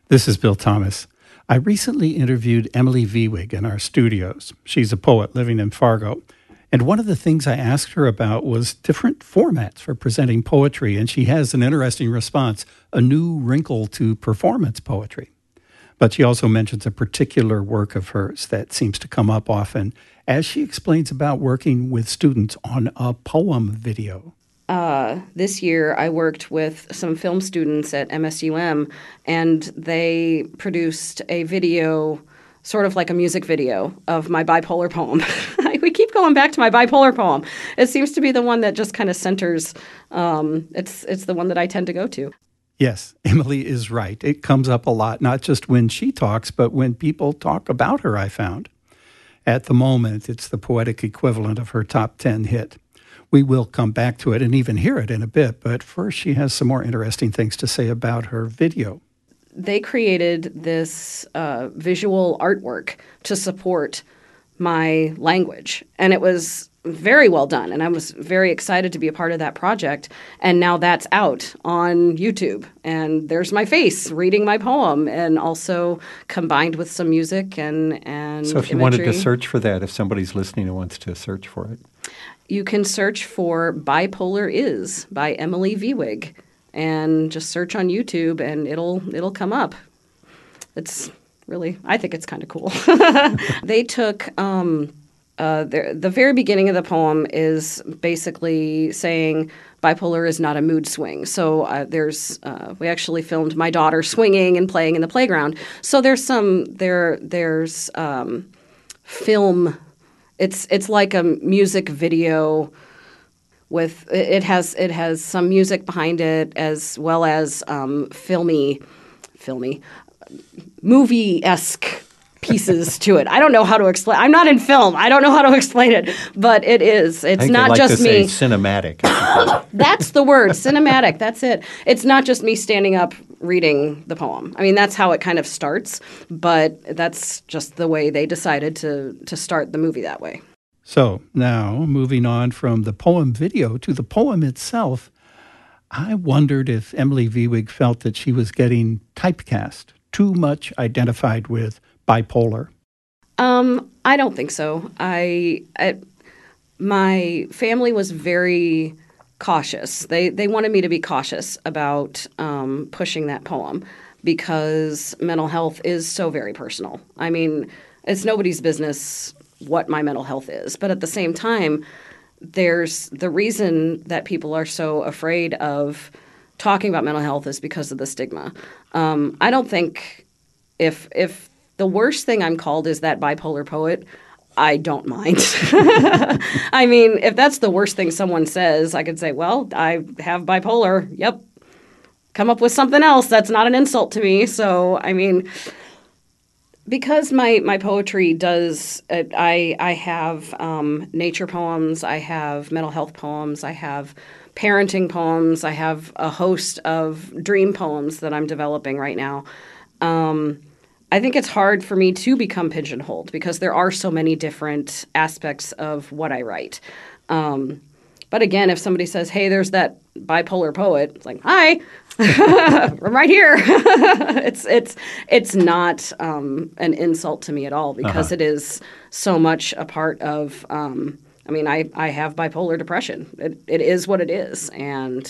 This is Bill Thomas. I recently interviewed Emily Vieweg in our studios. She's a poet living in Fargo. And one of the things I asked her about was different formats for presenting poetry, and she has an interesting response, a new wrinkle to performance poetry. But she also mentions a particular work of hers that seems to come up often as she explains about working with students on a poem video. This year, I worked with some film students at MSUM, and they produced a video, sort of like a music video, of my bipolar poem. We keep going back to my bipolar poem. It seems to be the one that just kind of centers. It's the one that I tend to go to. Yes, Emily is right. It comes up a lot, not just when she talks, but when people talk about her, I found. At the moment, it's the poetic equivalent of her top 10 hit. We will come back to it and even hear it in a bit, but first she has some more interesting things to say about her video. They created this visual artwork to support my language, and it was very well done, and I was very excited to be a part of that project. And now that's out on YouTube, and there's my face reading my poem, and also combined with some music and So if you imagery. wanted to search for that, if somebody's listening and wants to search for it. You can search for Bipolar Is by Emily Vieweg, and just search on YouTube, and it'll come up. It's really, I think it's kind of cool. They took the very beginning of the poem is basically saying bipolar is not a mood swing. So we actually filmed my daughter swinging and playing in the playground. So there's film. It's like a music video with it has some music behind it, as well as filmy movie-esque pieces to it. I don't know how to explain. I'm not in film. I don't know how to explain it, but it is. It's I think not they like just to me. say cinematic. That's the word, cinematic. That's it. It's not just me standing up reading the poem. I mean, that's how it kind of starts, but that's just the way they decided to start the movie that way. So now, moving on from the poem video to the poem itself, I wondered if Emily Vieweg felt that she was getting typecast, too much identified with bipolar. I don't think so. My family was very cautious. They wanted me to be cautious about pushing that poem because mental health is so very personal. I mean, it's nobody's business what my mental health is. But at the same time, there's the reason that people are so afraid of talking about mental health is because of the stigma. I don't think if the worst thing I'm called is that bipolar poet, I don't mind. I mean, if that's the worst thing someone says, I could say, well, I have bipolar. Yep. Come up with something else. That's not an insult to me. So, I mean, because my poetry does, I have nature poems, I have mental health poems, I have parenting poems, I have a host of dream poems that I'm developing right now. I think it's hard for me to become pigeonholed because there are so many different aspects of what I write. But again, if somebody says, hey, there's that bipolar poet, it's like, hi, I'm right here. It's not an insult to me at all because it is so much a part of, I have bipolar depression. It is what it is. And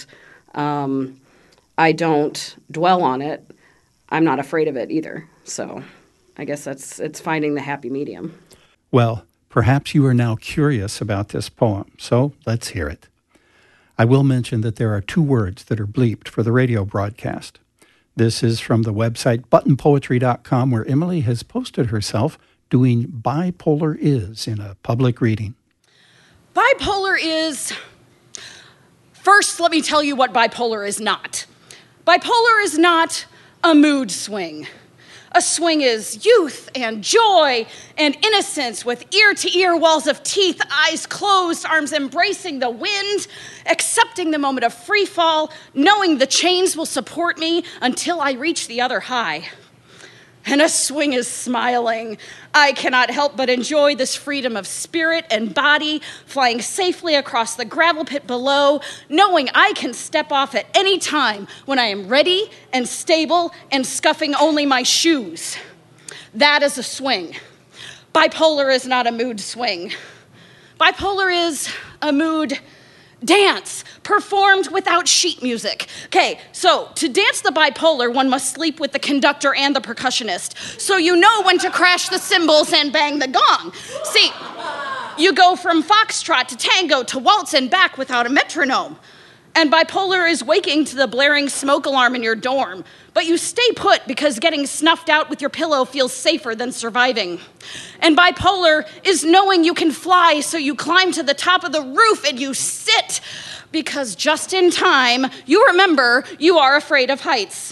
I don't dwell on it. I'm not afraid of it either. So I guess it's finding the happy medium. Well, perhaps you are now curious about this poem, so let's hear it. I will mention that there are 2 words that are bleeped for the radio broadcast. This is from the website buttonpoetry.com, where Emily has posted herself doing Bipolar Is in a public reading. Bipolar is... First, let me tell you what bipolar is not. Bipolar is not a mood swing. A swing is youth and joy and innocence with ear-to-ear walls of teeth, eyes closed, arms embracing the wind, accepting the moment of free fall, knowing the chains will support me until I reach the other high. and a swing is smiling. I cannot help but enjoy this freedom of spirit and body, flying safely across the gravel pit below, knowing I can step off at any time when I am ready and stable and scuffing only my shoes. That is a swing. Bipolar is not a mood swing. Bipolar is a mood dance, performed without sheet music. Okay, so to dance the bipolar, one must sleep with the conductor and the percussionist, so you know when to crash the cymbals and bang the gong. See, you go from foxtrot to tango to waltz and back without a metronome. And bipolar is waking to the blaring smoke alarm in your dorm, but you stay put because getting snuffed out with your pillow feels safer than surviving. And bipolar is knowing you can fly, so you climb to the top of the roof and you sit, because just in time, you remember you are afraid of heights.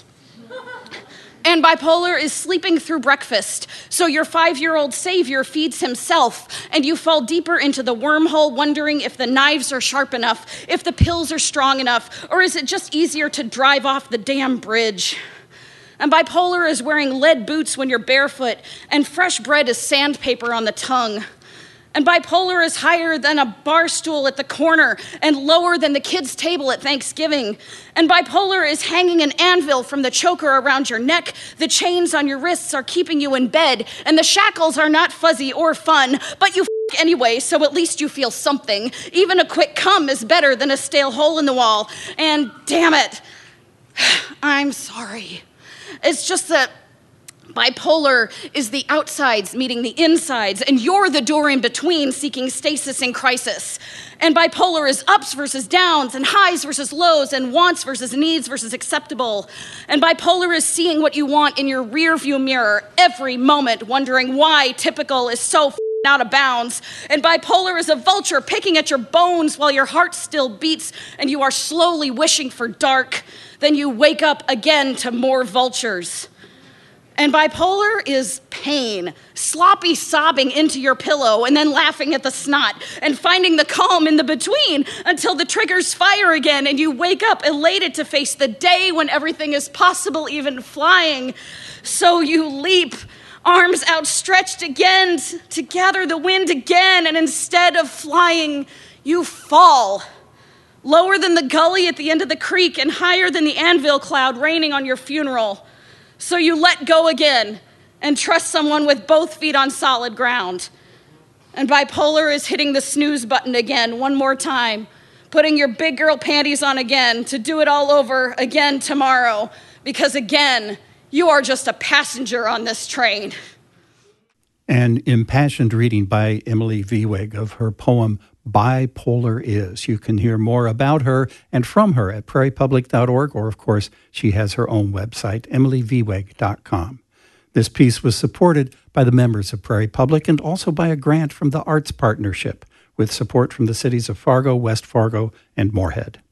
And bipolar is sleeping through breakfast, so your 5-year-old savior feeds himself, and you fall deeper into the wormhole wondering if the knives are sharp enough, if the pills are strong enough, or is it just easier to drive off the damn bridge? And bipolar is wearing lead boots when you're barefoot, and fresh bread is sandpaper on the tongue. And bipolar is higher than a bar stool at the corner and lower than the kids' table at Thanksgiving. And bipolar is hanging an anvil from the choker around your neck. The chains on your wrists are keeping you in bed, and the shackles are not fuzzy or fun, but you anyway, so at least you feel something. Even a quick cum is better than a stale hole in the wall. And damn it, I'm sorry. It's just that bipolar is the outsides meeting the insides, and you're the door in between seeking stasis in crisis. And bipolar is ups versus downs, and highs versus lows, and wants versus needs versus acceptable. And bipolar is seeing what you want in your rearview mirror every moment, wondering why typical is so out of bounds. And bipolar is a vulture picking at your bones while your heart still beats and you are slowly wishing for dark. Then you wake up again to more vultures. And bipolar is pain, sloppy sobbing into your pillow and then laughing at the snot and finding the calm in the between until the triggers fire again and you wake up elated to face the day when everything is possible, even flying. So you leap, arms outstretched again to gather the wind again, and instead of flying, you fall. Lower than the gully at the end of the creek and higher than the anvil cloud raining on your funeral. So you let go again and trust someone with both feet on solid ground. And bipolar is hitting the snooze button again one more time, putting your big girl panties on again to do it all over again tomorrow, because again, you are just a passenger on this train. An impassioned reading by Emily Viehweg of her poem Bipolar Is. You can hear more about her and from her at prairiepublic.org, or of course, she has her own website, emilyviehweg.com. This piece was supported by the members of Prairie Public and also by a grant from the Arts Partnership, with support from the cities of Fargo, West Fargo, and Moorhead.